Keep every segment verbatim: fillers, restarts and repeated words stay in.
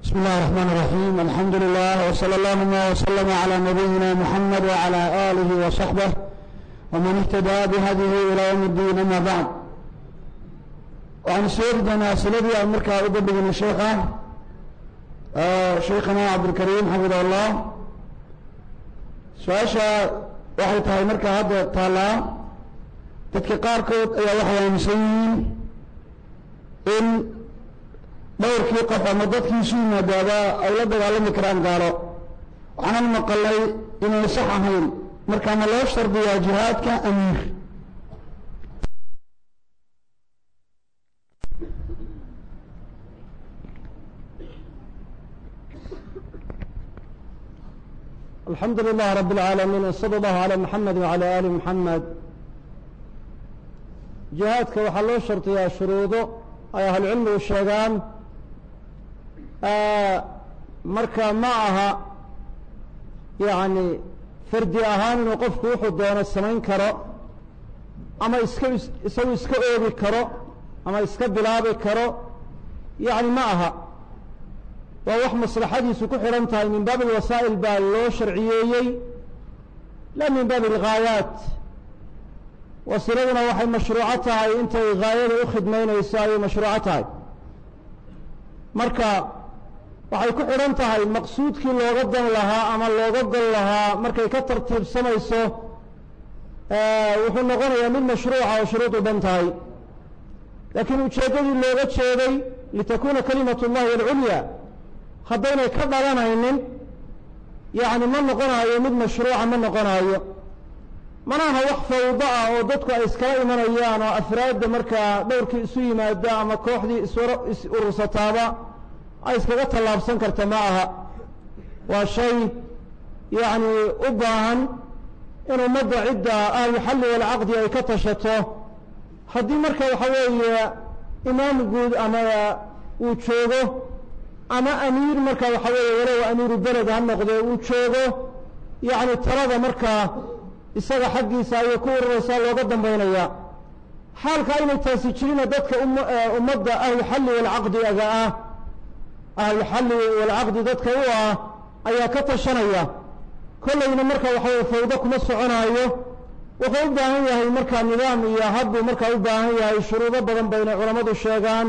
بسم الله الرحمن الرحيم. الحمد لله وصلى اللهم وسلم على نبينا محمد وعلى آله وصحبه ومن اهتدى بهديه إلى يوم الدين. أما بعد، وعن سيدنا سلبي أمريكا أبو بن الشيخ آه شيخنا عبد الكريم حفظه الله. سؤاشا waxay tahay marka hadda taala dadka qaarkood ayaa waxay aaminsan yihiin in dhowrkii qof ama dadkiisu yimaadaaba ay la dagaalami karaan gaalo. waxaanan maqalay inay sax ahayn, marka ma loo shardiyaa jihaadka amiir? الحمد لله رب العالمين، وصلى الله على محمد وعلى آل محمد. جهادك waxaa loo shartiyaa shuruudo ay ahlu cilmigu sheegaan. marka ma aha yani fardi ahaan inuu qofku wuxuu doono samayn karo ama iska isagu iska oogi karo ama iska bilaabi karo, yani ma aha. waa wax maslaxadiisu ku xidhan tahay. min baab alwasaa'il baa loo sharciyeeyey, la min baab alghaayaat. wasiiladuna waxay mashruuco tahay intay haayada u khidmaynayso ayay mashruuco tahay. marka waxay ku xidhan tahay maqsuudkii looga dan lahaa ama looga gol lahaa markay ka tartiibsamayso wuxuu noqonayaa mid mashruuca oo shuruud u dhan tahay. laakiin ujeeddadii looga jeeday litakuuna kalimat اllahi alculya haddaynay ka dhalanaynin, yani ma noqonayo mid mashruuca, ma noqonayo. manaha wax fawdo ah oo dadku ay iskala imanayaan oo afraadda markaa dhowrkii isu yimaada ama kooxdii is urursataaba ay iskaga tallaabsan karta ma aha. waa shay yani u baahan in ummadda cidda ahlu xalli walcaqdi ay ka tashato. haddii marka waxa weeye imaam guud ama uu joogo ama amiir marka waxa weeye walow amiiru beled ha noqde uu joogo, yani talada markaa isaga xaggiisa ayay ku ururaysaa, looga dambaynaya. xaalka aynay taasi jirina dadka ummadda ahluxalli walcaqdi aga ah ahluxalli walcaqdi dadka u ah ayaa ka tashanaya. kollayna marka waxa weye fawdo kuma soconaayo. wuxuu u baahan yahay markaa nidaam iyo habbuu markaa u baahan yahay. shuruudo badan baynay culammadu sheegaan,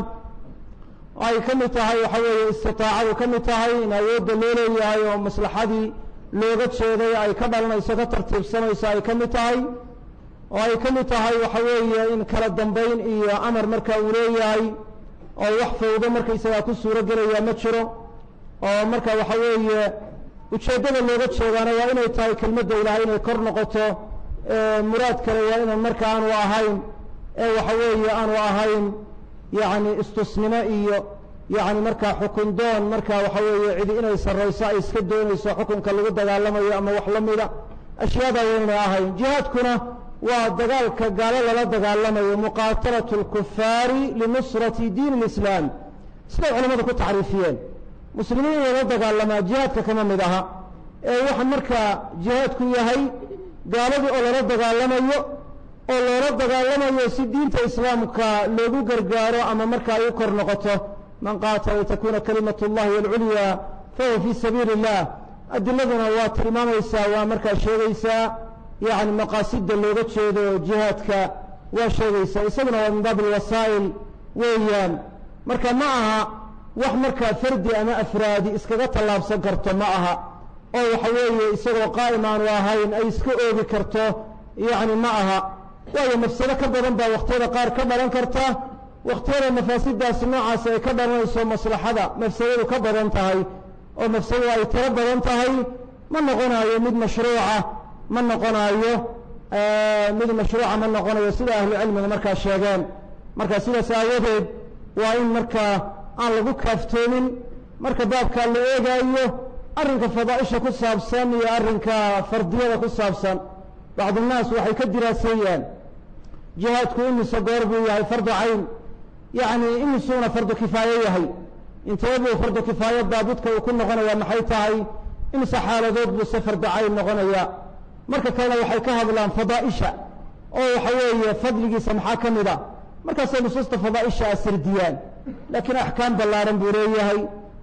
ay ka mid tahay waxa weeye istitaacadu ka mid tahay in awoodda loo leeyahay oo maslaxadii looga jeeday ay ka dhalanayso ka tartiibsanayso ay ka mid tahay, oo ay ka mid tahay waxa weeye in kala dambayn iyo amar marka uu leeyahay, oo wax fawdo markaysagaa ku suuro gelaya ma jiro. oo marka waxa weeye ujeeddada looga jeedaana waa inay tahay kelmadda ilaahay inay kor noqoto. muraad kale waa inan marka aanu ahayn ee waxa weeye aanu ahayn yani istusnimo iyo yani markaa xukun doon marka waxa weeye cidi inay sarrayso ay iska doonayso xukunka lagu dagaalamayo ama wax la mida. ashyaada waa inay ahayn. jihaadkuna waa dagaalka gaalo lala dagaalamayo, muqaatalatu اlkufaari linusrati diin اlislaam, siday culamadu ku tacriifiyeen. muslimiin in lala dagaalamaa jihaadka kama mid aha, ee waxa markaa jihaadku yahay gaaladii oo lala dagaalamayo oo loola dagaalamayo si diinta islaamka loogu gargaaro ama marka ay u kor noqoto. man qaatala litakuna kalimat اllahi alculya fahuwa fii sabiili اllah. adiladuna waa tilmaamaysaa, waa markaa sheegaysaa, yani maqaasida looga jeedo jihaadka waa sheegaysaa. isaguna waa min baab alwasaa'il weeyaan. marka ma aha wax markaa fardi ama afraadi iskaga tallaabsan karto ma aha, oo waxa weeye isagoo qaa'im aanu ahayn ay iska oogi karto, yani ma aha. waayo mafsado ka badan baa wakhtiyada qaar ka dhalan karta. wakhtiyada mafaasidaasi noocaasi ay ka dhalanayso maslaxada mafsadadu ka badan tahay oo mafsadadu ay tiro badan tahay, ma noqonayo mid mashruuca, ma noqonayo mid mashruuca ma noqonayo sida ahlu cilmiga markaa sheegeen. marka sidaas aawadeed waa in markaa aan lagu kaaftoomin marka baabkaa la eegaayo arrinka fadaaisha ku saabsan iyo arrinka fardiyada ku saabsan. bacdunaas waxay ka diraaseeyaan jihaadku imise goor buu yahay fardu cayn, yani imisuuna fardu kifaaye yahay. intee buu fardu kifaaye daabudka uu ku noqonaya maxay tahay? imise xaaladood buu se fardu cayn noqonaya? marka kalena waxay ka hadlaan fadaaisha oo waxa weeye fadligiisa maxaa ka mid a. markaasay nusuusta fadaaisha asardiyaan, laakiin axkaam ballaaran buu leeyahay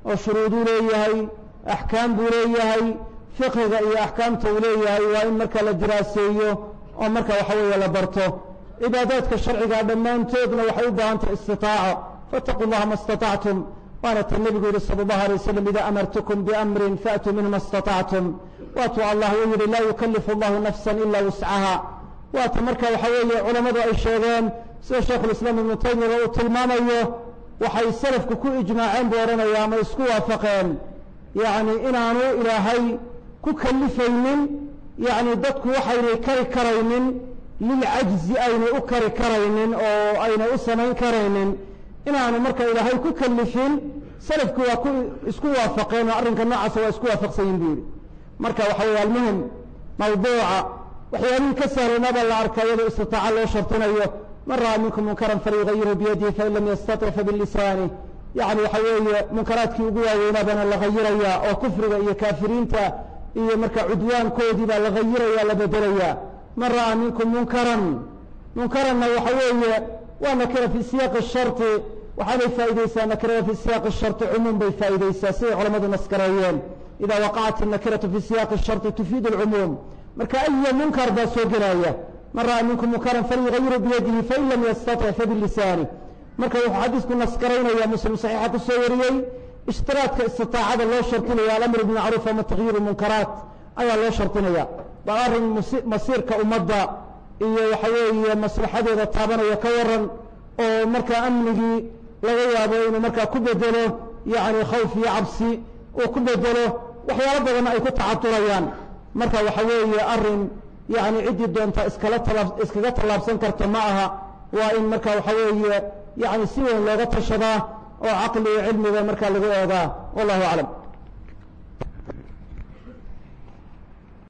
oo shuruuduu leeyahay axkaam buu leeyahay fiqhiga iyo axkaamta uu leeyahay waa in marka la diraaseeyo oo marka waxa weeye la barto cibaadaadka sharciga dhammaantoodna waxay u baahan tahay istitaaco fattaquu llaha ma istatactum waana ta nebigu yihi sala allahu alay wasalam ida amartukum biamrin faatuu minhu ma istatactum waatuu allah uu yihi laa yukalifu allahu nafsan ila wuscaha waata marka waxa weeye culammadu ay sheegeen sida shaykhulislaam ibnu taymiya uu tilmaamayo waxay salafku ku ijmaaceen buu odhanaya ama isku waafaqeen yacni inaanu ilaahay ku kalifaynin yacni dadku waxaynay kari karaynin lilcajzi aynay u kari karaynin oo aynay u samayn karaynin inaanu marka ilaahay ku kalifin salafku waa ku isku waafaqeen oo arrinka noocaasa waa isku waafaqsanyin buu yidhi marka waxa weeye almuhim mawduuca waxyaalihii ka sahlanaaba la arkaa iyadoo istitaaca loo shartinayo man ra'aa minkum munkaran falyugayirhu biyadihi fain lam yastatic fabilisaani yacni waxa weeye munkaraadkii ugu waaweynaabana la hayirayaa oo kufriga iyo kaafiriinta iyo marka cudwaankoodii baa la hayiraya la bedelayaa man ra'aa minkum munkaran munkaranna waxa weeye waa nakira fi siyaaqi sharti waxaanay faa'iidaysaa nakirada fi siyaaqi sharti cumuum bay faa'iidaysaa siday culammadu naskareeyeen ida waqacat الnakiratu fi siyaaqi الsharطi tufiid اlcumuum marka aya munkar baa soo gelaya man ra'aa minkum munkaran falyugayirhu biyadihi fain lam yastatic fabilisaani marka wuxuu xadiisku naskaraynaya muslim saxiixa ku soo wariyey ishtiraadka istitaacada loo shartinaya alamr bimacruuf ama takyiir munkaraat ayaa loo shartinaya waa arrin masiirka ummadda iyo waxa weeye maslaxadeeda taabanaya ka waran oo markaa amnigii laga yaabo inuu markaa ku bedelo yacni khawf iyo cabsi uu ku bedelo waxyaalo badanna ay ku tacaturayaan marka waxa weeye arrin yacni ciddii doonta iskala tala iskaga tallaabsan karta ma aha waa in marka waxa weeye yacni si weyn looga tashadaa oo caqli iyo cilmiga markaa lagu eegaa wallahu aclam